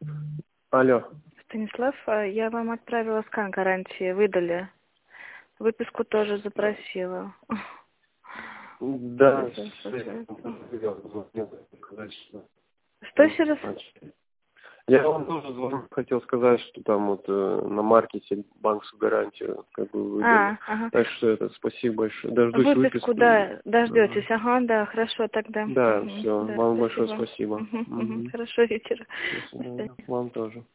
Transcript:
Алло. Станислав, я вам отправила скан гарантии, выдали. Выписку тоже запросила. Да, Что еще раз? я вам тоже звоню, хотел сказать, что там вот на маркете банковскую гарантию как бы выдали. Ага. Так что это спасибо большое. Дождусь Выписку, да, дождетесь. Ага, да, хорошо тогда. Да, все. Да, Вам большое спасибо. спасибо. Хорошо вечера. До свидания. Вам тоже.